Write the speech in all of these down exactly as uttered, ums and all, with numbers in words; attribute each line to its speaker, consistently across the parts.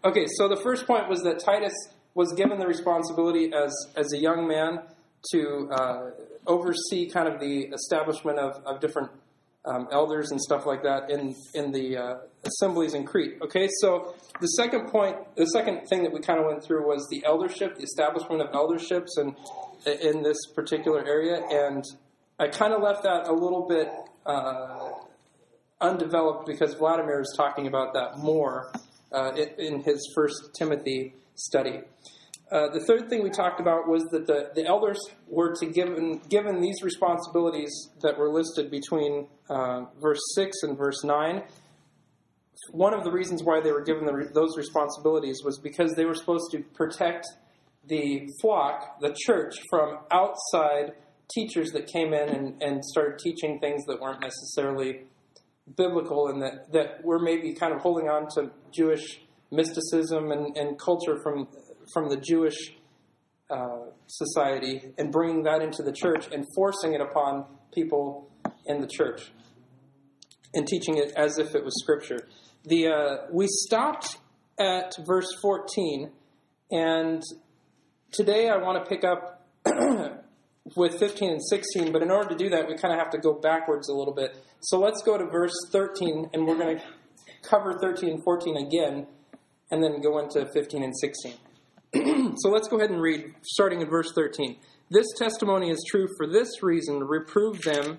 Speaker 1: Okay, so the first point was that Titus was given the responsibility as, as a young man to uh, oversee kind of the establishment of, of different um, elders and stuff like that in, in the uh, assemblies in Crete. Okay, so the second point, the second thing that we kind of went through was the eldership, the establishment of elderships and in this particular area, and I kind of left that a little bit uh, undeveloped because Vladimir is talking about that more uh, in his First Timothy study. Uh, the third thing we talked about was that the, the elders were to given given these responsibilities that were listed between uh, verse six and verse nine. One of the reasons why they were given the, those responsibilities was because they were supposed to protect the flock, the church, from outside teachers that came in and, and started teaching things that weren't necessarily biblical and that, that were maybe kind of holding on to Jewish mysticism and, and culture from from the Jewish uh, society and bringing that into the church and forcing it upon people in the church and teaching it as if it was Scripture. The uh, we stopped at verse fourteen, and today I want to pick up with fifteen and sixteen, but in order to do that, we kind of have to go backwards a little bit. So let's go to verse thirteen, and we're going to cover thirteen and fourteen again, and then go into fifteen and sixteen. So let's go ahead and read, starting in verse thirteen. This testimony is true for this reason, reprove them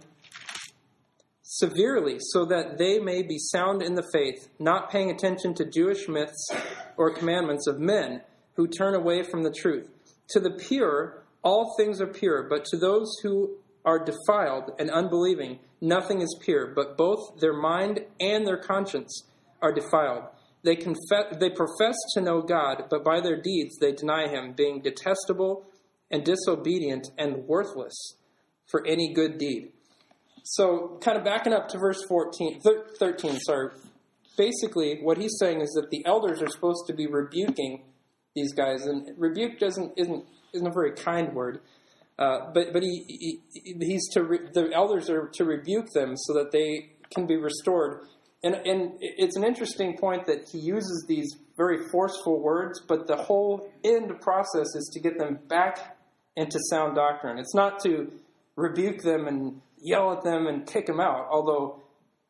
Speaker 1: severely, so that they may be sound in the faith, not paying attention to Jewish myths or commandments of men who turn away from the truth. To the pure, all things are pure, but to those who are defiled and unbelieving, nothing is pure, but both their mind and their conscience are defiled. They confess, they profess to know God, but by their deeds they deny him, being detestable and disobedient and worthless for any good deed. So, kind of backing up to verse fourteen, thirteen, sorry. Basically, what he's saying is that the elders are supposed to be rebuking these guys, and rebuke doesn't isn't isn't a very kind word. Uh, but but he, he he's to re, the elders are to rebuke them so that they can be restored. And and it's an interesting point that he uses these very forceful words, but the whole end process is to get them back into sound doctrine. It's not to rebuke them and yell at them and kick them out, although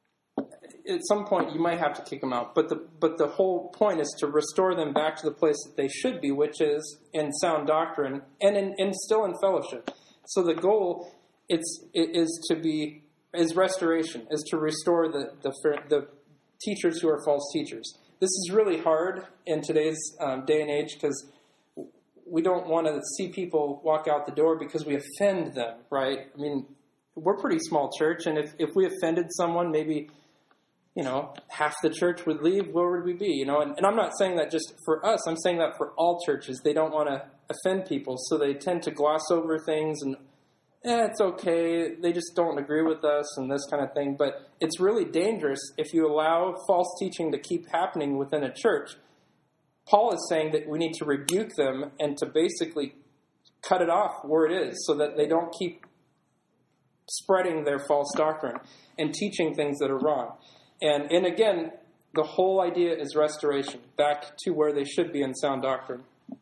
Speaker 1: at some point you might have to kick them out. But the but the whole point is to restore them back to the place that they should be, which is in sound doctrine and in, and still in fellowship. So the goal it's it is to be is restoration, is to restore the the, the teachers who are false teachers. This is really hard in today's um, day and age because we don't want to see people walk out the door because we offend them, right? I mean, we're a pretty small church, and if, if we offended someone, maybe, you know, half the church would leave. Where would we be? You know, and, and I'm not saying that just for us. I'm saying that for all churches. They don't want to offend people, so they tend to gloss over things and, eh, it's okay. They just don't agree with us and this kind of thing. But it's really dangerous if you allow false teaching to keep happening within a church. Paul is saying that we need to rebuke them and to basically cut it off where it is so that they don't keep spreading their false doctrine and teaching things that are wrong. And and again, the whole idea is restoration, back to where they should be in sound doctrine.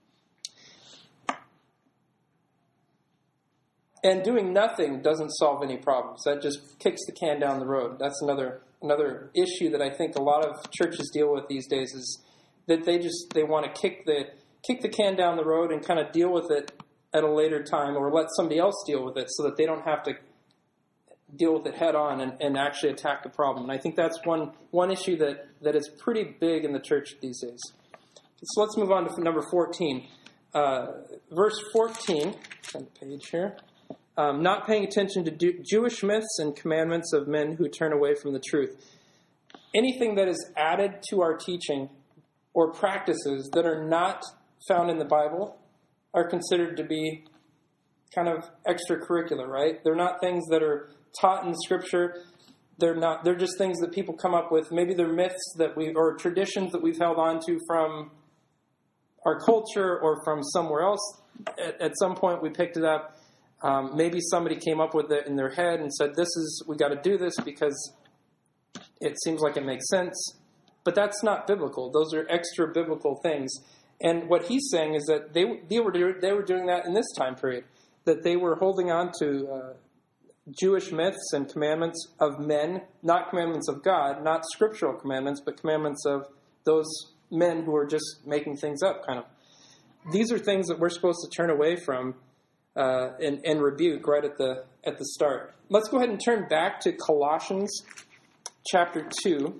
Speaker 1: And doing nothing doesn't solve any problems. That just kicks the can down the road. That's another another issue that I think a lot of churches deal with these days is that they just they want to kick the kick the can down the road and kind of deal with it at a later time, or let somebody else deal with it so that they don't have to deal with it head on and, and actually attack the problem. And I think that's one one issue that, that is pretty big in the church these days. So let's move on to number fourteen. Uh, verse fourteen, on the page here. Um, not paying attention to do, Jewish myths and commandments of men who turn away from the truth. Anything that is added to our teaching or practices that are not found in the Bible are considered to be kind of extracurricular, right? They're not things that are taught in Scripture. They're not. They're just things that people come up with. Maybe they're myths that we or traditions that we've held on to from our culture or from somewhere else. At, at some point, we picked it up. Um, maybe somebody came up with it in their head and said, "This is we got to do this because it seems like it makes sense." But that's not biblical. Those are extra biblical things. And what he's saying is that they they were they were doing that in this time period, that they were holding on to uh, Jewish myths and commandments of men, not commandments of God, not scriptural commandments, but commandments of those men who are just making things up, kind of. These are things that we're supposed to turn away from uh, and, and rebuke right at the at the start. Let's go ahead and turn back to Colossians chapter two.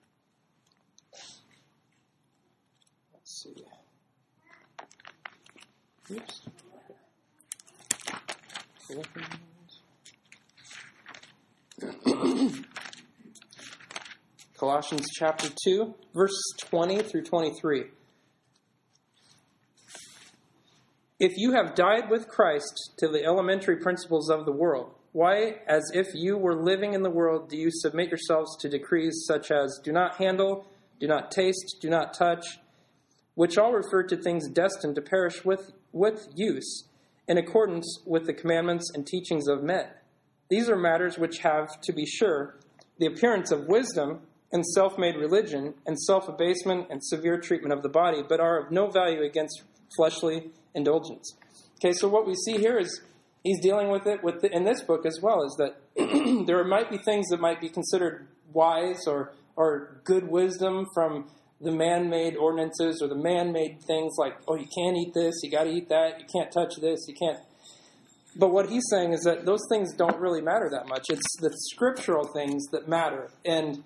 Speaker 1: Let's see. Oops. Colossians chapter two, verses twenty through twenty-three. If you have died with Christ to the elementary principles of the world, why, as if you were living in the world, do you submit yourselves to decrees such as do not handle, do not taste, do not touch, which all refer to things destined to perish with, with use, in accordance with the commandments and teachings of men? These are matters which have, to be sure, the appearance of wisdom and self-made religion and self-abasement and severe treatment of the body, but are of no value against fleshly indulgence. Okay, so what we see here is he's dealing with it with the, in this book as well, is that there might be things that might be considered wise or or good wisdom from the man-made ordinances or the man-made things like, oh, you can't eat this, you got to eat that, you can't touch this, you can't. But what he's saying is that those things don't really matter that much. It's the scriptural things that matter. And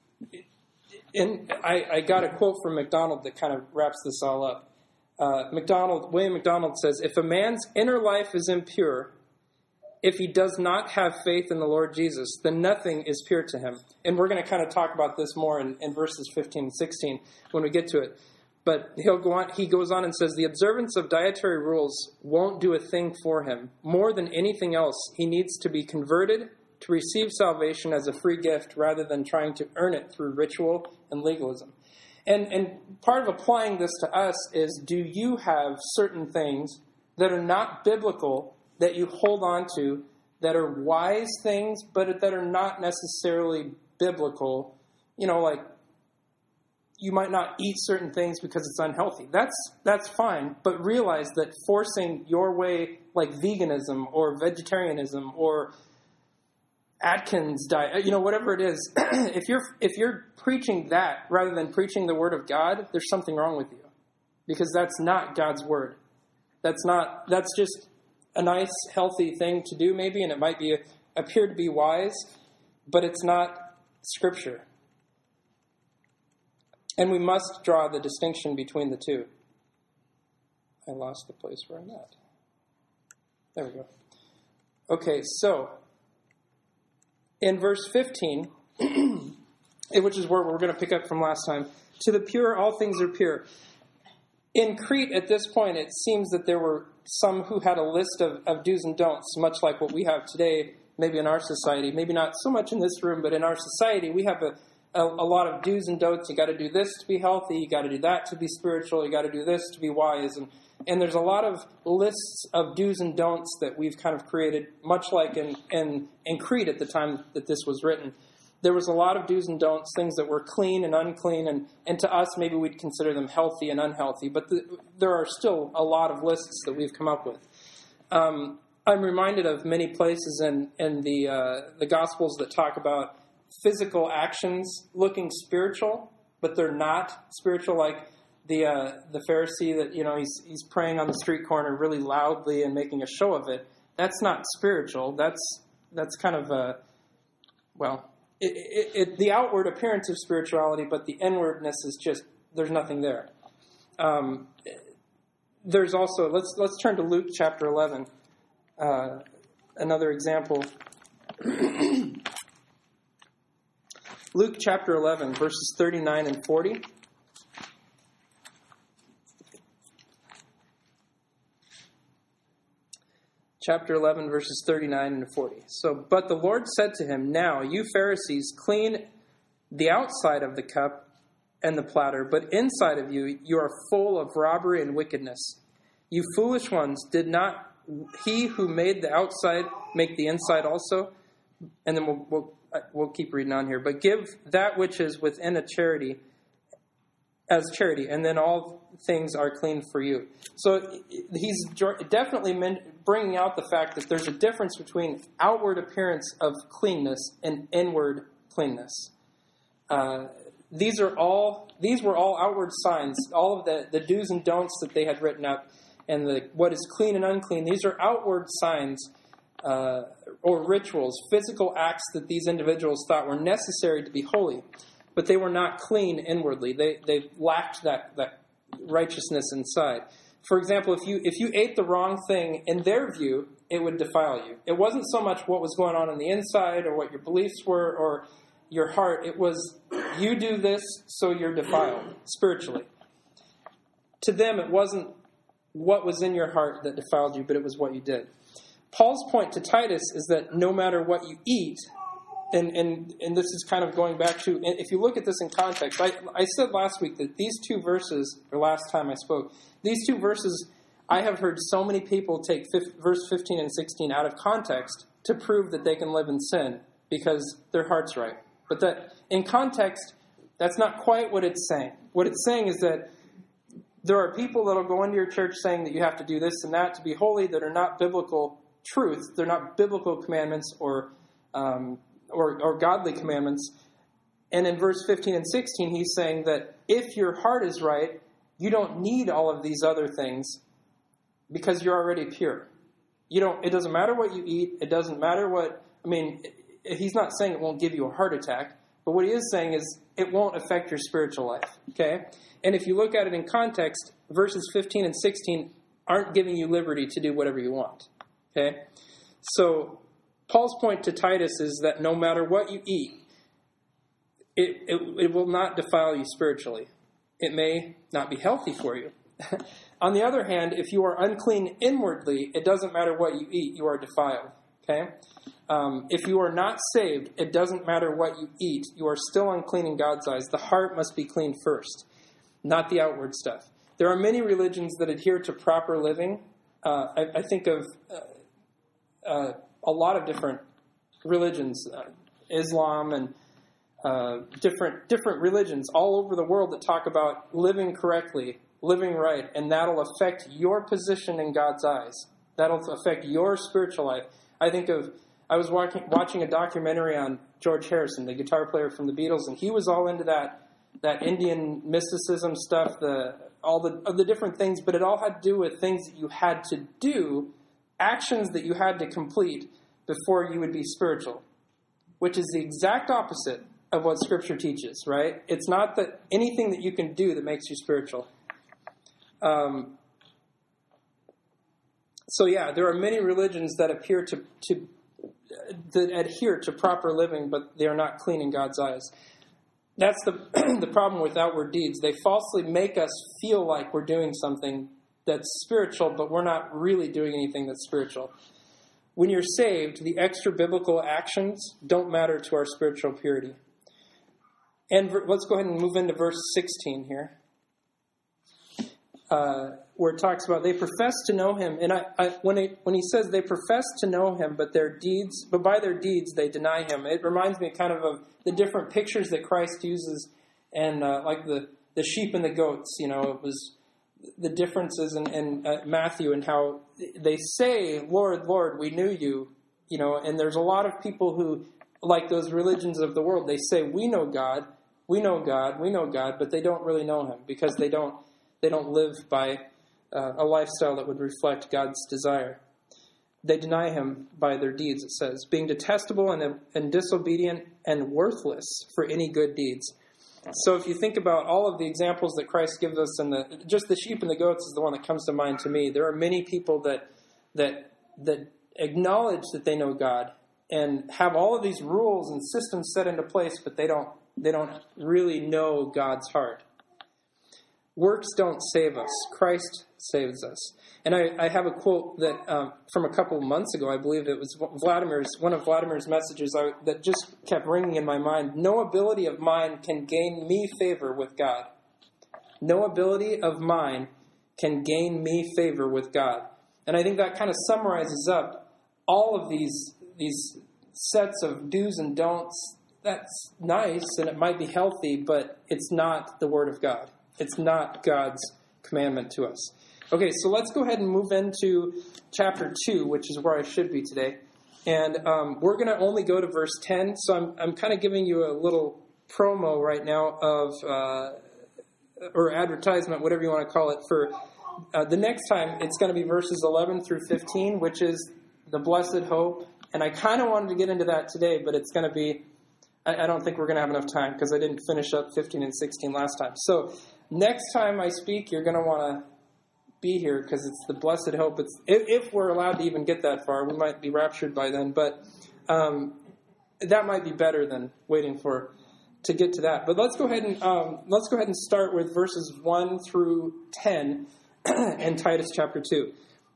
Speaker 1: and I, I got a quote from MacDonald that kind of wraps this all up. Uh, MacDonald, William MacDonald says, if a man's inner life is impure, if he does not have faith in the Lord Jesus, then nothing is pure to him. And we're going to kind of talk about this more in, in verses fifteen and sixteen when we get to it. But he'll go on, he goes on and says, the observance of dietary rules won't do a thing for him. More than anything else, he needs to be converted to receive salvation as a free gift rather than trying to earn it through ritual and legalism. And and part of applying this to us is, do you have certain things that are not biblical that you hold on to, that are wise things, but that are not necessarily biblical? You know, like you might not eat certain things because it's unhealthy. That's that's fine, but realize that forcing your way, like veganism or vegetarianism or Atkins diet, you know, whatever it is, if you're if you're preaching that rather than preaching the Word of God, there's something wrong with you, because that's not God's Word. That's not. That's just a nice, healthy thing to do, maybe, and it might be appear to be wise, but it's not Scripture. And we must draw the distinction between the two. I lost the place where I'm at. There we go. Okay, so in verse fifteen, which is where we're going to pick up from last time, to the pure, all things are pure. In Crete, at this point, it seems that there were some who had a list of, of do's and don'ts, much like what we have today, maybe in our society. Maybe not so much in this room, but in our society, we have a, a, a lot of do's and don'ts. You got to do this to be healthy. You got to do that to be spiritual. You got to do this to be wise. And and there's a lot of lists of do's and don'ts that we've kind of created, much like in, in, in Crete at the time that this was written. There was a lot of do's and don'ts, things that were clean and unclean, and, and to us, maybe we'd consider them healthy and unhealthy, but the, there are still a lot of lists that we've come up with. Um, I'm reminded of many places in, in the, uh, the Gospels that talk about physical actions looking spiritual, but they're not spiritual, like the uh, the Pharisee that, you know, he's he's praying on the street corner really loudly and making a show of it. That's not spiritual. That's that's kind of a, well, It, it, it, the outward appearance of spirituality, but the inwardness is just, there's nothing there. Um, there's also, let's let's turn to Luke chapter eleven. Uh, another example. Luke chapter eleven, verses thirty-nine and forty. Chapter eleven, verses thirty-nine and forty. So, but the Lord said to him, now, you Pharisees, clean the outside of the cup and the platter, but inside of you, you are full of robbery and wickedness. You foolish ones, did not he who made the outside make the inside also? And then we'll, we'll, we'll keep reading on here. But give that which is within a charity, as charity, and then all things are clean for you. So he's definitely bringing out the fact that there's a difference between outward appearance of cleanness and inward cleanness. Uh, these are all these were all outward signs. All of the, the do's and don'ts that they had written up, and the what is clean and unclean. These are outward signs uh, or rituals, physical acts that these individuals thought were necessary to be holy, but they were not clean inwardly. They they lacked that that righteousness inside. For example, if you if you ate the wrong thing, in their view, it would defile you. It wasn't so much what was going on on the inside or what your beliefs were or your heart. It was, you do this, so you're defiled spiritually. To them, it wasn't what was in your heart that defiled you, but it was what you did. Paul's point to Titus is that no matter what you eat, and and, and this is kind of going back to, if you look at this in context, I, I said last week that these two verses, or last time I spoke, these two verses, I have heard so many people take verse fifteen and sixteen out of context to prove that they can live in sin because their heart's right. But that in context, that's not quite what it's saying. What it's saying is that there are people that will go into your church saying that you have to do this and that to be holy that are not biblical truth. They're not biblical commandments or um, or, or godly commandments. And in verse fifteen and sixteen, he's saying that if your heart is right, you don't need all of these other things because you're already pure. You don't. It doesn't matter what you eat. It doesn't matter what. I mean, he's not saying it won't give you a heart attack, but what he is saying is it won't affect your spiritual life. Okay, and if you look at it in context, verses fifteen and sixteen aren't giving you liberty to do whatever you want. Okay, so Paul's point to Titus is that no matter what you eat, it it, it will not defile you spiritually. It may not be healthy for you. On the other hand, if you are unclean inwardly, it doesn't matter what you eat, you are defiled. Okay? Um, if you are not saved, it doesn't matter what you eat, you are still unclean in God's eyes. The heart must be clean first, not the outward stuff. There are many religions that adhere to proper living. Uh, I, I think of uh, uh, a lot of different religions, uh, Islam and uh, different different religions all over the world that talk about living correctly, living right, and that'll affect your position in God's eyes. That'll affect your spiritual life. I think of, I was watching, watching a documentary on George Harrison, the guitar player from the Beatles, and he was all into that that Indian mysticism stuff, the all the of the different things, but it all had to do with things that you had to do, actions that you had to complete before you would be spiritual, which is the exact opposite of what Scripture teaches, right? It's not that anything that you can do that makes you spiritual. Um, so yeah, there are many religions that appear to, to that adhere to proper living, but they are not clean in God's eyes. That's the the problem with outward deeds. They falsely make us feel like we're doing something that's spiritual, but we're not really doing anything that's spiritual. When you're saved, the extra biblical actions don't matter to our spiritual purity. And let's go ahead and move into verse sixteen here. Uh, where it talks about they profess to know him, and I, I, when it, when he says they profess to know him, but their deeds, but by their deeds they deny him. It reminds me kind of of the different pictures that Christ uses, and uh, like the, the sheep and the goats. You know, it was the differences in, in uh, Matthew and how they say, "Lord, Lord, we knew you." You know, and there's a lot of people who, like those religions of the world, they say, "We know God, we know God, we know God," but they don't really know him because they don't. They don't live by uh, a lifestyle that would reflect God's desire. They deny him by their deeds, it says, being detestable and, and disobedient and worthless for any good deeds. So if you think about all of the examples that Christ gives us, and the, just the sheep and the goats is the one that comes to mind to me. There are many people that that that acknowledge that they know God and have all of these rules and systems set into place, but they don't they don't really know God's heart. Works don't save us. Christ saves us. And I, I have a quote that um, from a couple of months ago, I believe it was Vladimir's, one of Vladimir's messages I, that just kept ringing in my mind. No ability of mine can gain me favor with God. No ability of mine can gain me favor with God. And I think that kind of summarizes up all of these, these sets of do's and don'ts. That's nice and it might be healthy, but it's not the Word of God. It's not God's commandment to us. Okay, so let's go ahead and move into chapter two, which is where I should be today. And um, we're going to only go to verse ten. So I'm I'm kind of giving you a little promo right now of, uh, or advertisement, whatever you want to call it, for uh, the next time. It's going to be verses eleven through fifteen, which is the blessed hope. And I kind of wanted to get into that today, but it's going to be, I, I don't think we're going to have enough time because I didn't finish up fifteen and sixteen last time. So next time I speak, you're going to want to be here because it's the blessed hope. It's if, if we're allowed to even get that far, we might be raptured by then, but um, that might be better than waiting for to get to that. But let's go ahead and um, let's go ahead and start with verses one through ten in Titus chapter two.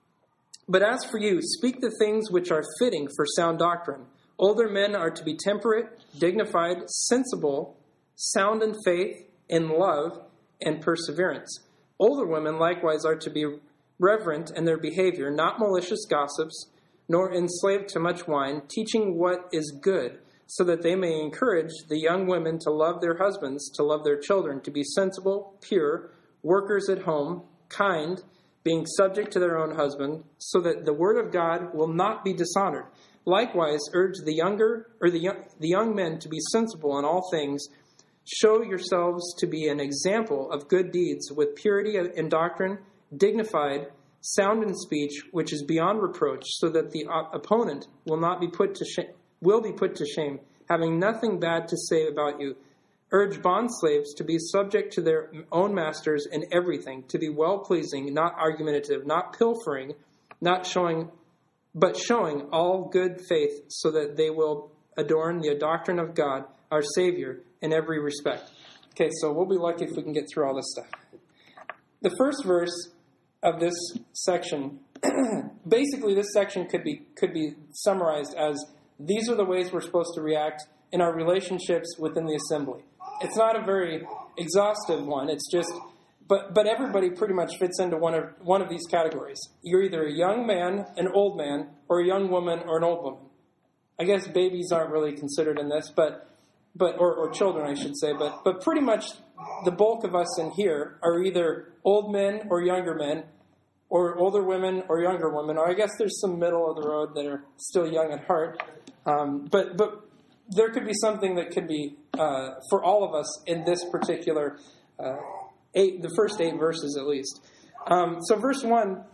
Speaker 1: But as for you, speak the things which are fitting for sound doctrine. Older men are to be temperate, dignified, sensible, sound in faith, in love, and perseverance. Older women likewise are to be reverent in their behavior, not malicious gossips, nor enslaved to much wine, teaching what is good, so that they may encourage the young women to love their husbands, to love their children, to be sensible, pure, workers at home, kind, being subject to their own husband, so that the word of God will not be dishonored. Likewise, urge the younger or the young, the young men to be sensible in all things. Show yourselves to be an example of good deeds, with purity in doctrine, dignified, sound in speech, which is beyond reproach, so that the opponent will not be put to shame, will be put to shame, having nothing bad to say about you. Urge bondslaves to be subject to their own masters in everything, to be well-pleasing, not argumentative, not pilfering, not showing, but showing all good faith, so that they will adorn the doctrine of God, our Savior, in every respect. Okay, so we'll be lucky if we can get through all this stuff. The first verse of this section, basically this section could be could be summarized as, these are the ways we're supposed to react in our relationships within the assembly. It's not a very exhaustive one. It's just, but but everybody pretty much fits into one of one of these categories. You're either a young man, an old man, or a young woman, or an old woman. I guess babies aren't really considered in this, but but or, or children, I should say. But but pretty much the bulk of us in here are either old men or younger men, or older women or younger women. Or I guess there's some middle of the road that are still young at heart. Um, but but there could be something that could be uh, for all of us in this particular uh, eight, the first eight verses at least. Um, so verse one,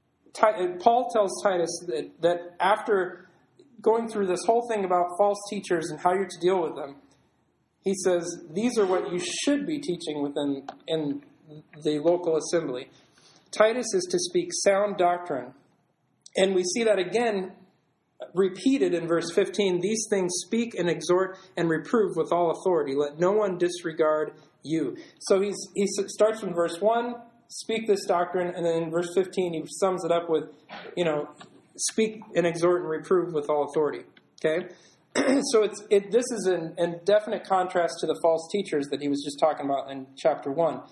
Speaker 1: Paul tells Titus that, that after going through this whole thing about false teachers and how you're to deal with them, he says these are what you should be teaching within in the local assembly. Titus is to speak sound doctrine, and we see that again repeated in verse fifteen. These things speak and exhort and reprove with all authority. Let no one disregard you. So he's, he starts from verse one, speak this doctrine, and then in verse fifteen he sums it up with, you know, speak and exhort and reprove with all authority. Okay? So it's it, this is in, in definite contrast to the false teachers that he was just talking about in chapter one.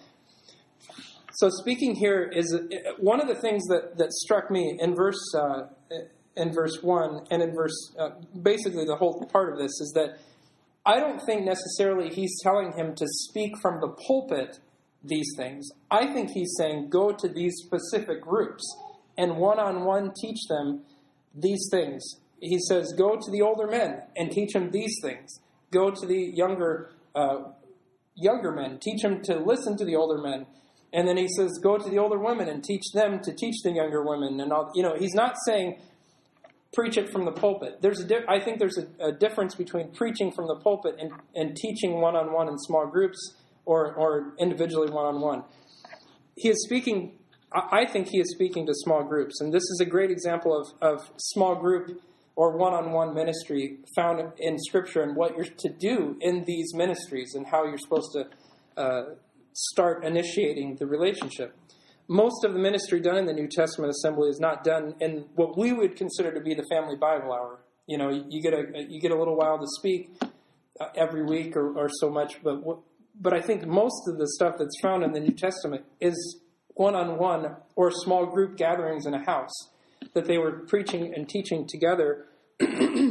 Speaker 1: So speaking here is one of the things that, that struck me in verse uh, in verse one and in verse uh, basically the whole part of this is that I don't think necessarily he's telling him to speak from the pulpit these things. I think he's saying go to these specific groups and one-on-one teach them these things. He says go to the older men and teach them these things. Go to the younger uh, younger men, teach them to listen to the older men. And then he says go to the older women and teach them to teach the younger women. And all, you know, he's not saying preach it from the pulpit. There's a di- I think there's a, a difference between preaching from the pulpit and, and teaching one-on-one in small groups or, or individually one-on-one. He is speaking, I think he is speaking to small groups. And this is a great example of, of small group or one-on-one ministry found in Scripture and what you're to do in these ministries and how you're supposed to uh, start initiating the relationship. Most of the ministry done in the New Testament assembly is not done in what we would consider to be the family Bible hour. You know, you get a you get a little while to speak uh, every week or, or so much, but but I think most of the stuff that's found in the New Testament is one-on-one or small group gatherings in a house that they were preaching and teaching together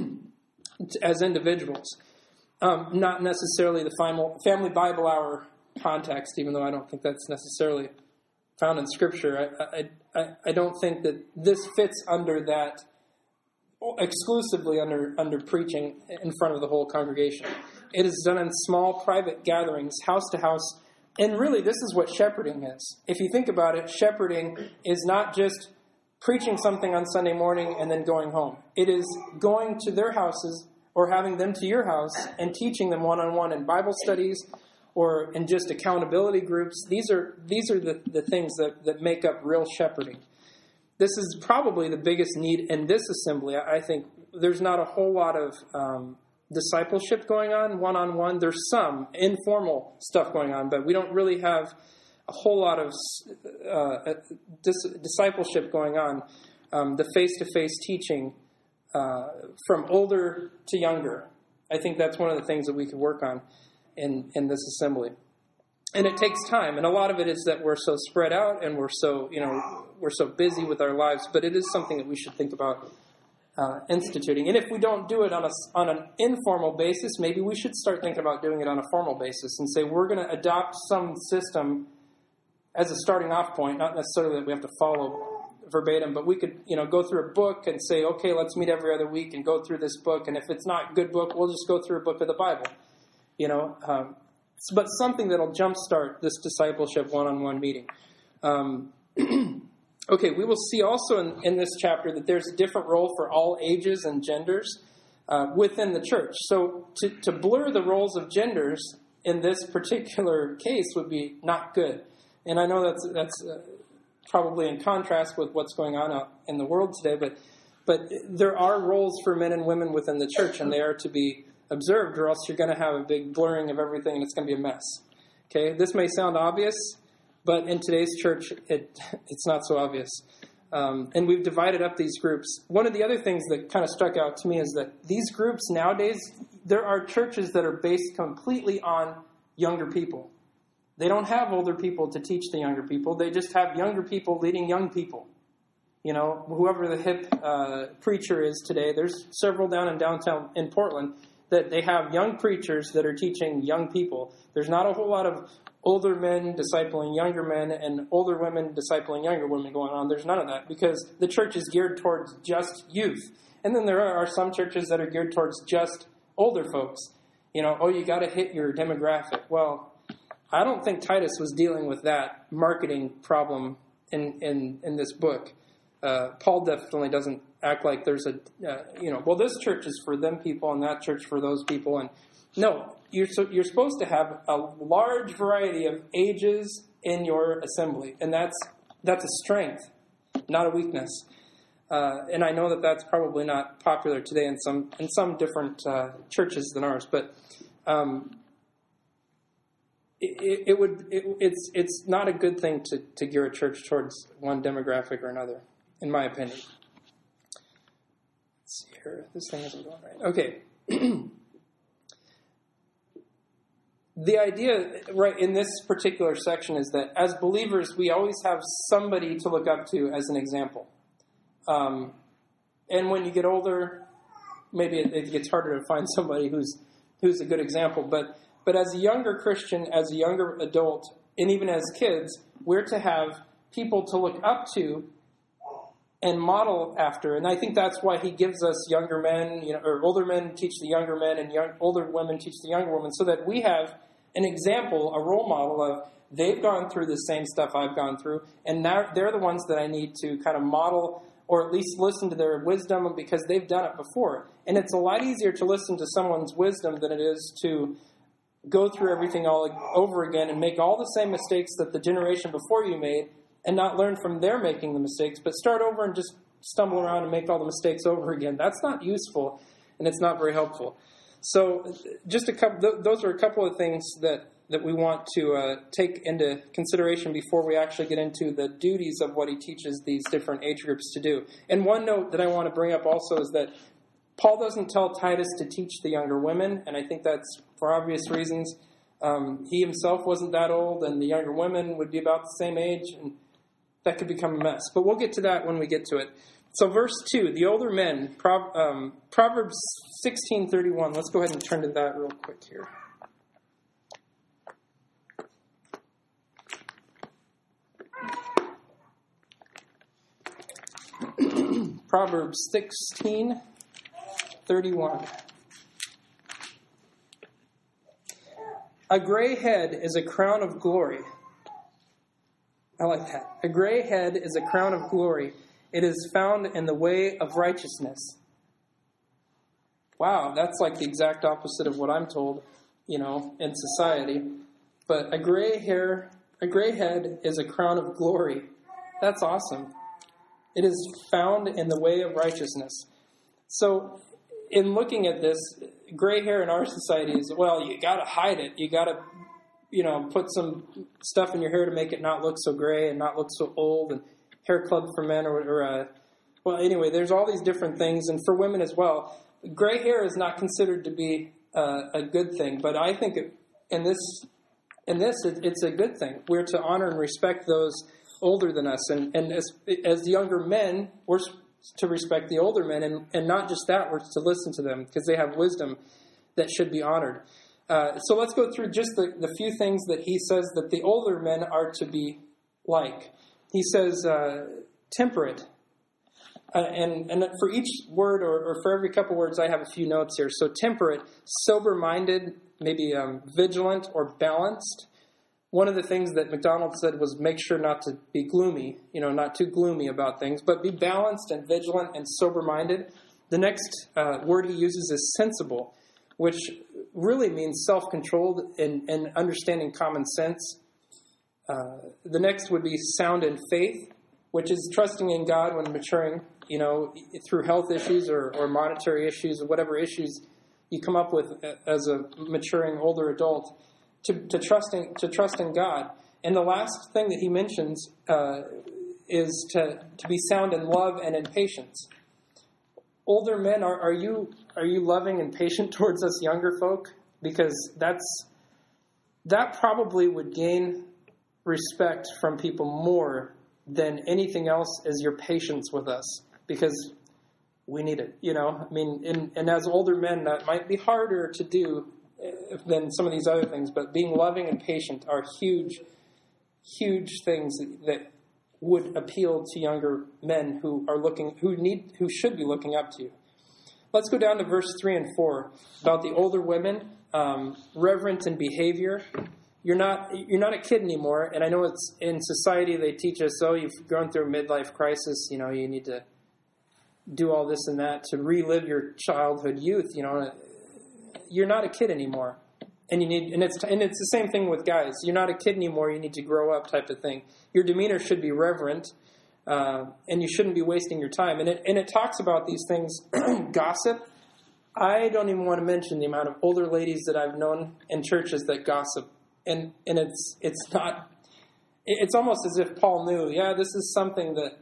Speaker 1: as individuals. Um, not necessarily the family Bible hour context, even though I don't think that's necessarily found in Scripture. I, I, I don't think that this fits under that, exclusively under, under preaching in front of the whole congregation. It is done in small private gatherings, house to house. And really, this is what shepherding is. If you think about it, shepherding is not just preaching something on Sunday morning and then going home. It is going to their houses or having them to your house and teaching them one-on-one in Bible studies or in just accountability groups. These are these are the, the things that, that make up real shepherding. This is probably the biggest need in this assembly. I think there's not a whole lot of um, discipleship going on one-on-one. There's some informal stuff going on, but we don't really have a whole lot of uh, dis- discipleship going on. Um, the face-to-face teaching uh, from older to younger. I think that's one of the things that we could work on in, in this assembly. And it takes time, and a lot of it is that we're so spread out and we're so, you know, we're so busy with our lives, but it is something that we should think about uh, instituting. And if we don't do it on a, on an informal basis, maybe we should start thinking about doing it on a formal basis and say we're going to adopt some system as a starting off point, not necessarily that we have to follow verbatim, but we could, you know, go through a book and say, okay, let's meet every other week and go through this book, and if it's not a good book, we'll just go through a book of the Bible, you know, um, but something that'll jumpstart this discipleship one-on-one meeting. Um, okay, we will see also in, in this chapter that there's a different role for all ages and genders uh, within the church. So to, to blur the roles of genders in this particular case would be not good. And I know that's that's uh, probably in contrast with what's going on out in the world today, but but there are roles for men and women within the church, and they are to be observed, or else you're going to have a big blurring of everything, and it's going to be a mess. Okay, this may sound obvious, but in today's church, it it's not so obvious. Um, and we've divided up these groups. One of the other things that kind of stuck out to me is that these groups nowadays, there are churches that are based completely on younger people. They don't have older people to teach the younger people. They just have younger people leading young people. You know, whoever the hip uh, preacher is today, there's several down in downtown in Portland that they have young preachers that are teaching young people. There's not a whole lot of older men discipling younger men and older women discipling younger women going on. There's none of that because the church is geared towards just youth. And then there are some churches that are geared towards just older folks. You know, oh, you got to hit your demographic. Well, I don't think Titus was dealing with that marketing problem in, in, in this book. Uh, Paul definitely doesn't act like there's a, uh, you know, well, this church is for them people and that church for those people. And no, you're, so, you're supposed to have a large variety of ages in your assembly. And that's, that's a strength, not a weakness. Uh, and I know that that's probably not popular today in some, in some different uh, churches than ours, but um, It, it would. It, it's it's not a good thing to, to gear a church towards one demographic or another, in my opinion. Let's see here. This thing isn't going right. Okay. The idea, right, in this particular section is that as believers, we always have somebody to look up to as an example. Um, and when you get older, maybe it, it gets harder to find somebody who's who's a good example, but. But as a younger Christian, as a younger adult, and even as kids, we're to have people to look up to and model after. And I think that's why he gives us younger men, you know, or older men teach the younger men, and young, older women teach the younger women, so that we have an example, a role model of they've gone through the same stuff I've gone through, and now they're the ones that I need to kind of model or at least listen to their wisdom because they've done it before. And it's a lot easier to listen to someone's wisdom than it is to go through everything all over again and make all the same mistakes that the generation before you made and not learn from their making the mistakes, but start over and just stumble around and make all the mistakes over again. That's not useful, and it's not very helpful. So just a couple, th- those are a couple of things that, that we want to uh, take into consideration before we actually get into the duties of what he teaches these different age groups to do. And one note that I want to bring up also is that Paul doesn't tell Titus to teach the younger women, and I think that's for obvious reasons. Um, he himself wasn't that old, and the younger women would be about the same age, and that could become a mess. But we'll get to that when we get to it. So verse two, the older men, Pro, um, Proverbs sixteen thirty-one. Let's go ahead and turn to that real quick here. Proverbs sixteen thirty-one. A gray head is a crown of glory. I like that. A gray head is a crown of glory. It is found in the way of righteousness. Wow, that's like the exact opposite of what I'm told, you know, in society. But a gray hair, a gray head is a crown of glory. That's awesome. It is found in the way of righteousness. So, in looking at this, gray hair in our society is, well, you got to hide it. You got to, you know, put some stuff in your hair to make it not look so gray and not look so old, and hair club for men, or, or uh, well, anyway, there's all these different things, and for women as well. Gray hair is not considered to be uh, a good thing, but I think it, in this, in this, it, it's a good thing. We're to honor and respect those older than us, and, and as, as younger men, we're to respect the older men, and, and not just that, we're to listen to them because they have wisdom that should be honored. Uh, so let's go through just the, the few things that he says that the older men are to be like. He says uh, temperate. Uh, and, and for each word, or, or for every couple words, I have a few notes here. So temperate, sober-minded, maybe um, vigilant or balanced. One of the things that McDonald said was make sure not to be gloomy, you know, not too gloomy about things, but be balanced and vigilant and sober-minded. The next uh, word he uses is sensible, which really means self-controlled and, and understanding common sense. Uh, the next would be sound in faith, which is trusting in God when maturing, you know, through health issues or, or monetary issues or whatever issues you come up with as a maturing older adult, to, to trusting to trust in God. And the last thing that he mentions uh, is to, to be sound in love and in patience. Older men, are, are you are you loving and patient towards us younger folk? Because that's that probably would gain respect from people more than anything else is your patience with us, because we need it, you know. I mean, and, and as older men, that might be harder to do than some of these other things, but being loving and patient are huge, huge things that, that would appeal to younger men who are looking, who need, who should be looking up to you. Let's go down to verse three and four about the older women, um, reverent in behavior. You're not you're not a kid anymore, and I know it's in society they teach us, oh, you've gone through a midlife crisis, you know, you need to do all this and that to relive your childhood youth. You know, you're not a kid anymore, and you need and it's and it's the same thing with guys. You're not a kid anymore. You need to grow up, type of thing. Your demeanor should be reverent, uh, and you shouldn't be wasting your time. And it and it talks about these things. Gossip. I don't even want to mention the amount of older ladies that I've known in churches that gossip. And and it's it's not it's almost as if Paul knew, yeah, this is something that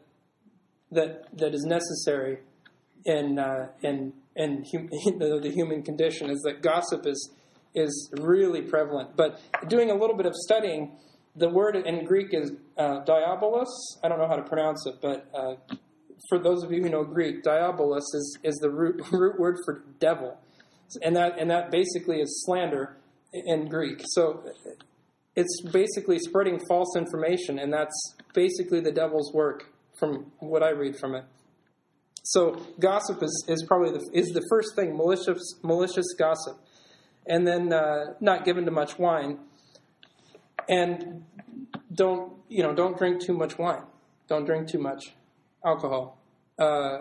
Speaker 1: that that is necessary in uh, in in hum, the, the human condition, is that gossip is is really prevalent. But doing a little bit of studying, the word in Greek is uh, diabolos. I don't know how to pronounce it, but uh, for those of you who know Greek, diabolos is is the root root word for devil, and that and that basically is slander in Greek. So it's basically spreading false information, and that's basically the devil's work from what I read from it. So gossip is, is probably the, is the first thing, malicious malicious gossip. And then uh, not given to much wine. And don't, you know, don't drink too much wine. Don't drink too much alcohol. Uh,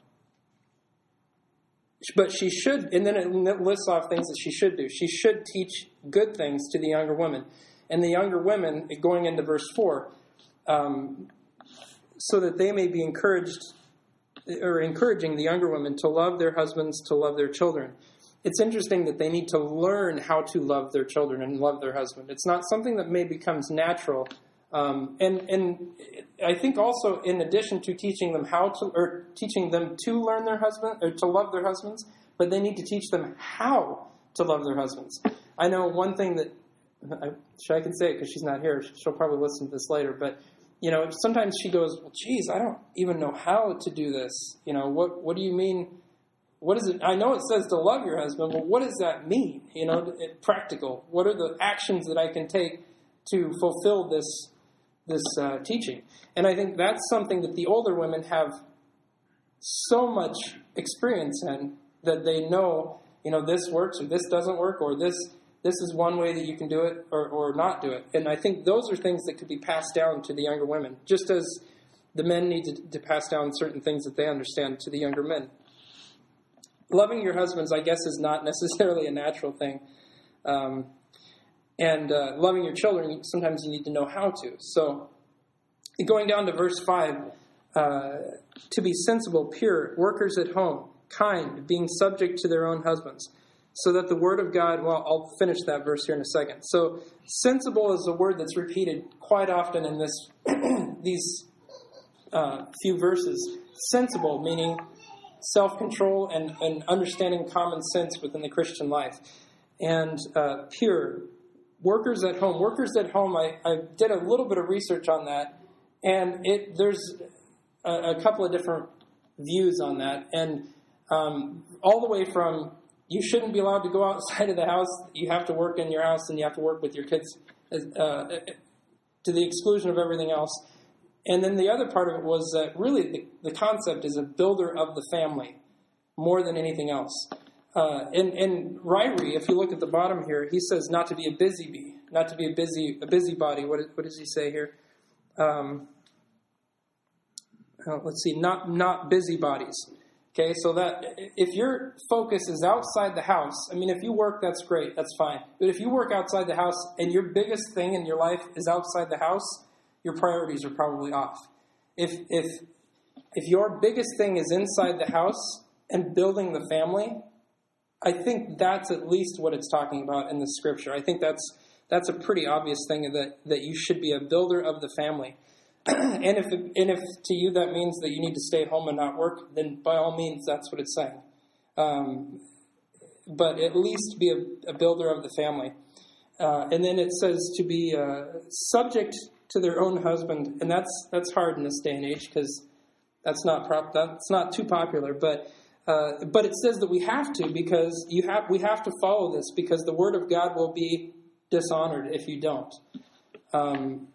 Speaker 1: But she should, and then it lists off things that she should do. She should teach good things to the younger women. And the younger women, going into verse four, um, so that they may be encouraged, or encouraging the younger women to love their husbands, to love their children. It's interesting that they need to learn how to love their children and love their husband. It's not something that may becomes natural. Um, and and I think also, in addition to teaching them how to, or teaching them to learn their husband, or to love their husbands, but they need to teach them how to love their husbands. I know one thing that, I, I can say it because she's not here. She'll probably listen to this later. But, you know, sometimes she goes, well, geez, I don't even know how to do this. You know, what what do you mean? What is it? I know it says to love your husband, but what does that mean? You know, it, practical. What are the actions that I can take to fulfill this this uh, teaching? And I think that's something that the older women have so much experience in that they know, you know, this works or this doesn't work, or this this is one way that you can do it or, or not do it. And I think those are things that could be passed down to the younger women, just as the men need to, to pass down certain things that they understand to the younger men. Loving your husbands, I guess, is not necessarily a natural thing. Um, and uh, loving your children, sometimes you need to know how to. So going down to verse five, uh, to be sensible, pure, workers at home, kind, being subject to their own husbands, so that the word of God, well, I'll finish that verse here in a second. So sensible is a word that's repeated quite often in this these uh, few verses. Sensible, meaning self-control and, and understanding common sense within the Christian life. And uh, pure, workers at home. Workers at home, I, I did a little bit of research on that, and it there's a, a couple of different views on that. And um, all the way from you shouldn't be allowed to go outside of the house, you have to work in your house, and you have to work with your kids uh, to the exclusion of everything else. And then the other part of it was that really the, the concept is a builder of the family more than anything else. Uh, and, and Ryrie, if you look at the bottom here, he says not to be a busy bee, not to be a busy a busybody. What, what does he say here? Um, uh, let's see, not not busybodies. Okay, so that if your focus is outside the house, I mean, if you work, that's great, that's fine. But if you work outside the house and your biggest thing in your life is outside the house, your priorities are probably off. If if if your biggest thing is inside the house and building the family, I think that's at least what it's talking about in the scripture. I think that's that's a pretty obvious thing, that, that you should be a builder of the family. and if and if to you that means that you need to stay home and not work, then by all means, that's what it's saying. Um, but at least be a, a builder of the family. Uh, and then it says to be uh, subject to their own husband, and that's that's hard in this day and age because that's not prop, that's not too popular. But uh, but it says that we have to, because you have we have to follow this, because the word of God will be dishonored if you don't. Um,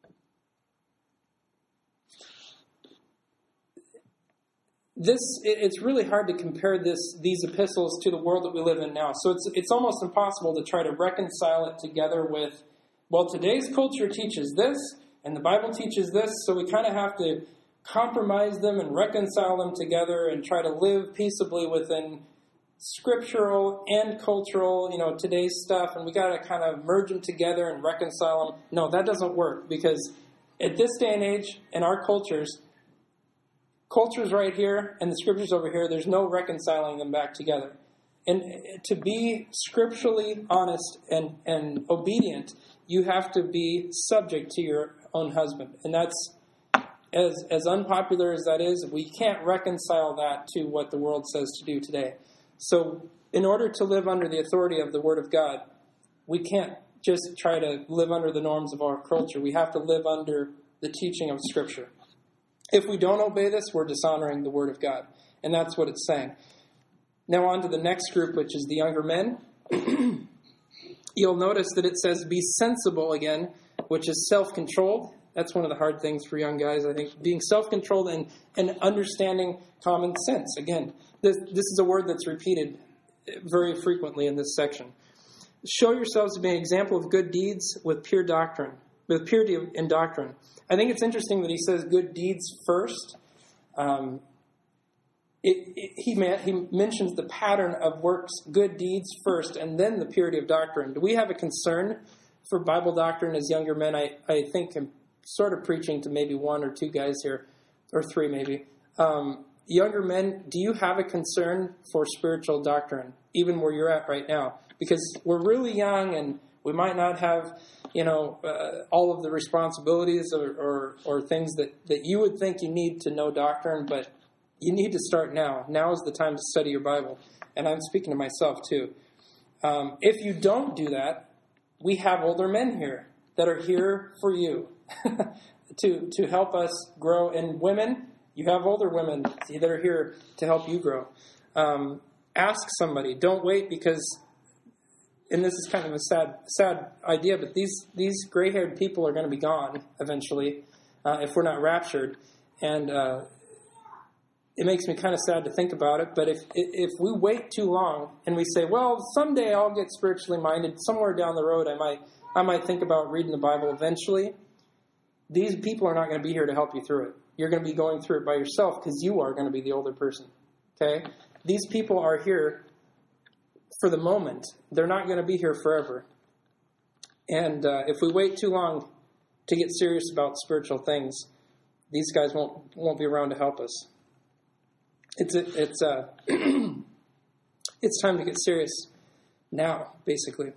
Speaker 1: This it's really hard to compare this these epistles to the world that we live in now. So it's it's almost impossible to try to reconcile it together with, well, today's culture teaches this and the Bible teaches this, so we kind of have to compromise them and reconcile them together and try to live peaceably within scriptural and cultural, you know, today's stuff, and we got to kind of merge them together and reconcile them. No, that doesn't work, because at this day and age in our cultures, culture's right here and the scripture's over here. There's no reconciling them back together. And to be scripturally honest and, and obedient, you have to be subject to your own husband. And that's, as, as unpopular as that is, we can't reconcile that to what the world says to do today. So in order to live under the authority of the Word of God, we can't just try to live under the norms of our culture. We have to live under the teaching of Scripture. If we don't obey this, we're dishonoring the Word of God. And that's what it's saying. Now on to the next group, which is the younger men. You'll notice that it says be sensible again, which is self-controlled. That's one of the hard things for young guys, I think. Being self-controlled and, and understanding common sense. Again, this, this is a word that's repeated very frequently in this section. Show yourselves to be an example of good deeds with pure doctrine, with purity in doctrine. I think it's interesting that he says good deeds first. Um, it, it, he, ma- he mentions the pattern of works, good deeds first, and then the purity of doctrine. Do we have a concern for Bible doctrine as younger men? I, I think I'm sort of preaching to maybe one or two guys here, or three maybe. Um, younger men, do you have a concern for spiritual doctrine, even where you're at right now? Because we're really young and we might not have, you know, uh, all of the responsibilities or, or, or things that, that you would think you need to know doctrine, but you need to start now. Now is the time to study your Bible. And I'm speaking to myself too. Um, if you don't do that, we have older men here that are here for you to to help us grow. And women, you have older women that are here to help you grow. Um, ask somebody. Don't wait, because, and this is kind of a sad sad idea, but these, these gray-haired people are going to be gone eventually uh, if we're not raptured. And uh, it makes me kind of sad to think about it. But if if we wait too long and we say, well, someday I'll get spiritually minded, somewhere down the road I might I might think about reading the Bible eventually, these people are not going to be here to help you through it. You're going to be going through it by yourself because you are going to be the older person. Okay? These people are here for the moment. They're not going to be here forever. And uh, if we wait too long to get serious about spiritual things, these guys won't won't be around to help us. It's it's uh it's time to get serious now, basically.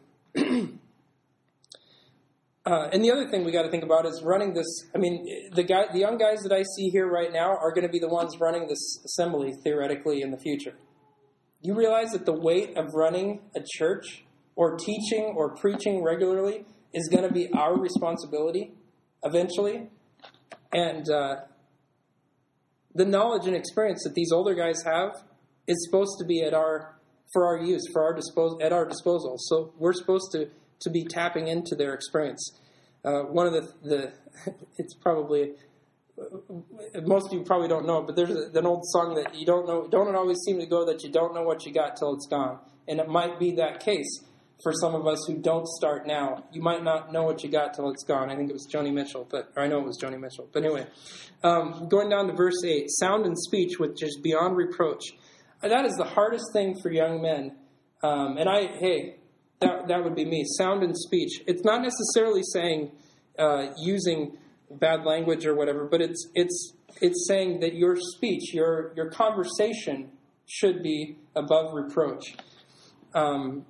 Speaker 1: Uh, and the other thing we got to think about is running this. I mean, the guy, the young guys that I see here right now are going to be the ones running this assembly theoretically in the future. You realize that the weight of running a church or teaching or preaching regularly is going to be our responsibility eventually, and uh, the knowledge and experience that these older guys have is supposed to be at our for our use, for our disposal, at our disposal. So we're supposed to. to be tapping into their experience. Uh, one of the, the, it's probably, most of you probably don't know, but there's a, an old song that you don't know, don't it always seem to go that you don't know what you got till it's gone. And it might be that case for some of us who don't start now. You might not know what you got till it's gone. I think it was Joni Mitchell, but, or I know it was Joni Mitchell. But anyway, um, going down to verse eight, sound and speech which is beyond reproach. That is the hardest thing for young men. Um, and I, hey, That, that would be me. Sound and speech. It's not necessarily saying uh, using bad language or whatever, but it's it's it's saying that your speech, your your conversation, should be above reproach. Um,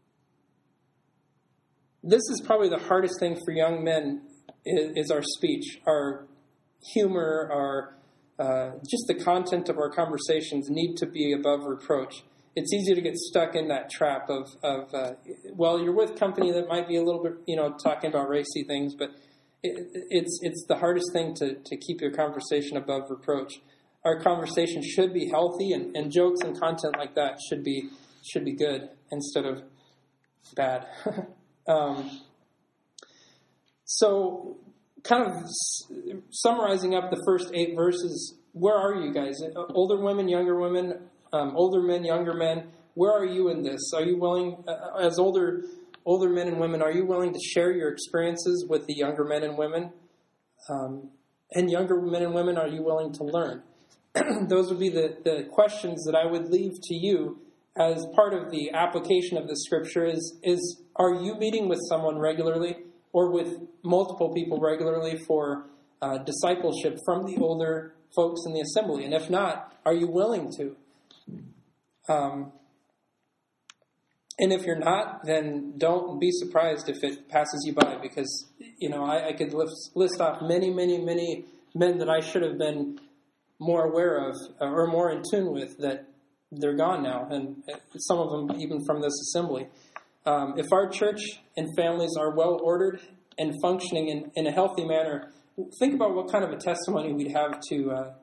Speaker 1: this is probably the hardest thing for young men is, is our speech, our humor, our uh, just the content of our conversations need to be above reproach. It's easy to get stuck in that trap of, of uh, well, you're with company that might be a little bit, you know, talking about racy things, but it, it's it's the hardest thing to, to keep your conversation above reproach. Our conversation should be healthy, and, and jokes and content like that should be should be good instead of bad. um, so, kind of summarizing up the first eight verses, where are you guys? Older women, younger women? Um, older men, younger men, where are you in this? Are you willing, uh, as older older men and women, are you willing to share your experiences with the younger men and women? Um, and younger men and women, are you willing to learn? Those would be the, the questions that I would leave to you as part of the application of the scripture is, is, are you meeting with someone regularly or with multiple people regularly for uh, discipleship from the older folks in the assembly? And if not, are you willing to? Um, and if you're not, then don't be surprised if it passes you by, because, you know, I, I could list, list off many, many, many men that I should have been more aware of uh, or more in tune with that they're gone now, and some of them even from this assembly. Um, if our church and families are well ordered and functioning in, in a healthy manner, think about what kind of a testimony we'd have to uh,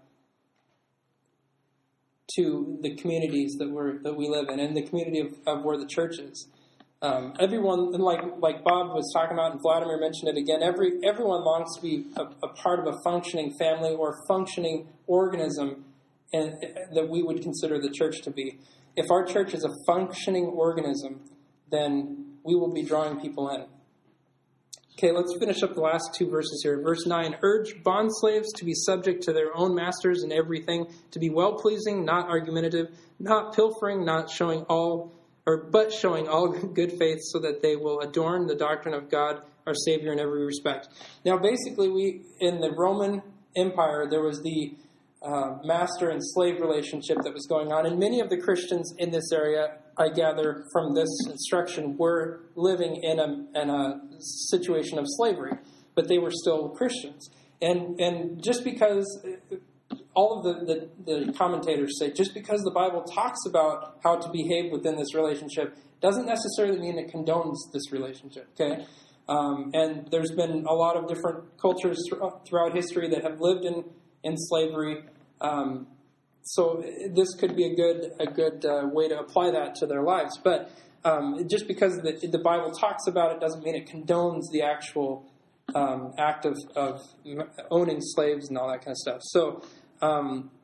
Speaker 1: to the communities that we're that we live in, and the community of, of where the church is. Um, everyone, and like like Bob was talking about, and Vladimir mentioned it again. Every everyone longs to be a, a part of a functioning family or functioning organism, and that we would consider the church to be. If our church is a functioning organism, then we will be drawing people in. Okay, let's finish up the last two verses here. Verse nine, urge bondslaves to be subject to their own masters in everything, to be well-pleasing, not argumentative, not pilfering, not showing all, or but showing all good faith, so that they will adorn the doctrine of God, our Savior, in every respect. Now, basically, we in the Roman Empire, there was the uh, master and slave relationship that was going on, and many of the Christians in this area, I gather from this instruction, were living in a, in a situation of slavery, but they were still Christians. And and just because all of the, the, the commentators say, just because the Bible talks about how to behave within this relationship doesn't necessarily mean it condones this relationship, okay? Um, and there's been a lot of different cultures throughout history that have lived in, in slavery. Um So this could be a good a good uh, way to apply that to their lives. But um, just because the, the Bible talks about it doesn't mean it condones the actual um, act of, of owning slaves and all that kind of stuff. So um,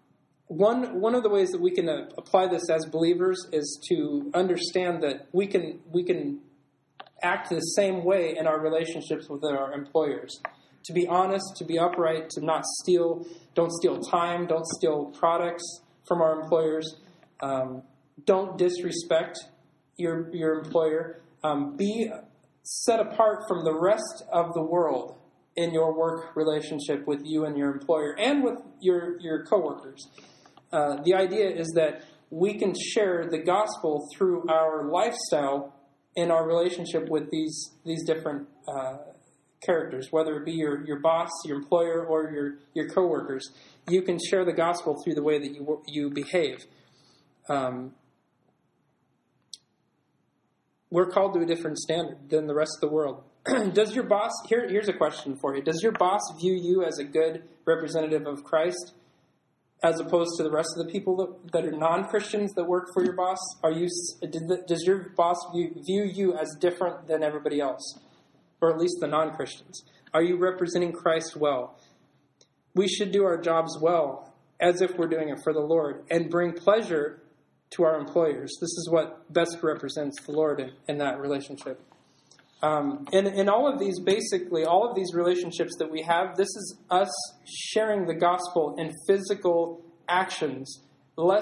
Speaker 1: one one of the ways that we can uh, apply this as believers is to understand that we can we can act the same way in our relationships with our employers. To be honest, to be upright, to not steal, don't steal time, don't steal products from our employers. Um, don't disrespect your your employer. Um, be set apart from the rest of the world in your work relationship with you and your employer and with your, your coworkers. Uh, the idea is that we can share the gospel through our lifestyle in our relationship with these these different uh, characters, whether it be your, your boss, your employer, or your, your coworkers. You can share the gospel through the way that you you behave. Um, we're called to a different standard than the rest of the world. Does your boss, here, here's a question for you. Does your boss view you as a good representative of Christ as opposed to the rest of the people that, that are non-Christians that work for your boss? Are you, does your boss view, view you as different than everybody else? Or at least the non-Christians? Are you representing Christ well? We should do our jobs well, as if we're doing it for the Lord, and bring pleasure to our employers. This is what best represents the Lord in, in that relationship. Um, and in all of these, basically, all of these relationships that we have, this is us sharing the gospel in physical actions, less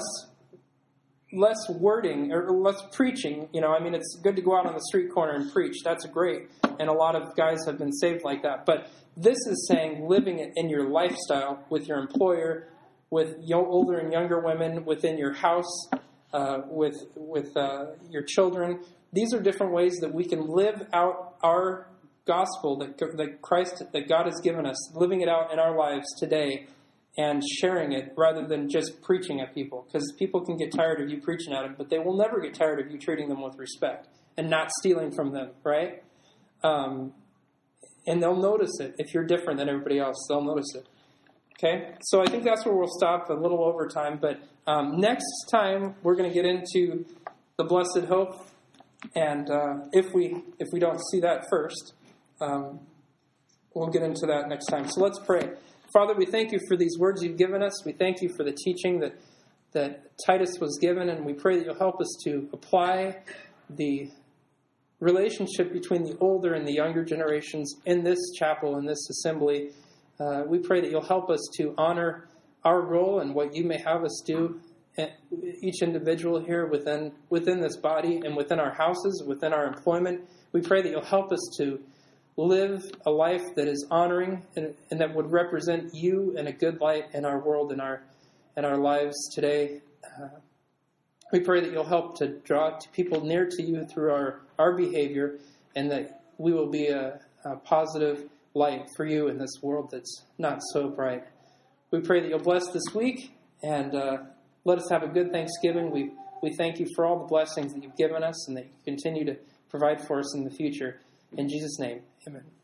Speaker 1: less wording or less preaching. You know, I mean, it's good to go out on the street corner and preach. That's great. And a lot of guys have been saved like that. But this is saying living it in your lifestyle with your employer, with young, older and younger women, within your house, uh, with with uh, your children. These are different ways that we can live out our gospel that, that Christ, that God has given us, living it out in our lives today and sharing it rather than just preaching at people. Because people can get tired of you preaching at them, but they will never get tired of you treating them with respect and not stealing from them, right? Um, and they'll notice it. If you're different than everybody else, they'll notice it. Okay? So I think that's where we'll stop, a little over time. But um, next time, we're going to get into the blessed hope. And uh, if we if we don't see that first, um, we'll get into that next time. So let's pray. Father, we thank you for these words you've given us. We thank you for the teaching that, that Titus was given. And we pray that you'll help us to apply the relationship between the older and the younger generations in this chapel, in this assembly. Uh, we pray that you'll help us to honor our role and what you may have us do, each individual here within within this body and within our houses, within our employment. We pray that you'll help us to live a life that is honoring and, and that would represent you in a good light in our world and our in our lives today. Uh, we pray that you'll help to draw to people near to you through our, our behavior, and that we will be a, a positive light for you in this world that's not so bright. We pray that you'll bless this week and uh, let us have a good Thanksgiving. We we thank you for all the blessings that you've given us and that you continue to provide for us in the future. In Jesus' name, amen.